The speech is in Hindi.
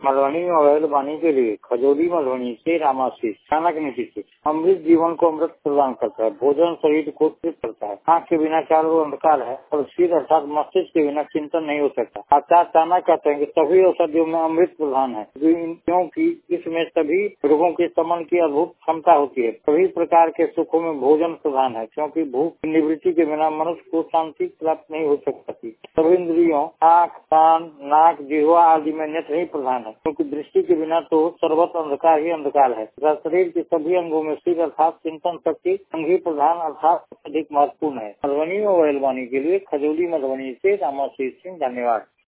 मधुबनी में अवैध वाणी के लिए खजौली मधुबनी से रामाशीष। चाणक्य नीति से अमृत जीवन को अमृत प्रदान करता है, भोजन शरीर को तृप्त करता है, आँख के बिना चारों अंधकार है और सिर अर्थात मस्तिष्क के बिना चिंतन नहीं हो सकता। आचार्य चाणक्य कहते हैं कि सभी औषधियों में अमृत प्रधान है, क्योंकि इसमें सभी रोगों के शमन की अद्भुत क्षमता होती है। सभी प्रकार के सुखों में भोजन प्रधान है, क्योंकि भूख की निवृत्ति के बिना मनुष्य को शांति प्राप्त नहीं हो सकती। सभी इंद्रियों आँख, कान, नाक, जिह्वा आदि में नेत्र ही प्रधान है, क्योंकि दृष्टि के बिना तो सर्वत्र अंधकार ही अंधकार है। शरीर के सभी अंगों में सिर अर्थात चिंतन शक्ति अंग ही प्रधान अर्थात अधिक महत्वपूर्ण है। मधुबनी में अवैध वाणी के लिए खजौली मधुबनी से रामाशीष सिंह। धन्यवाद।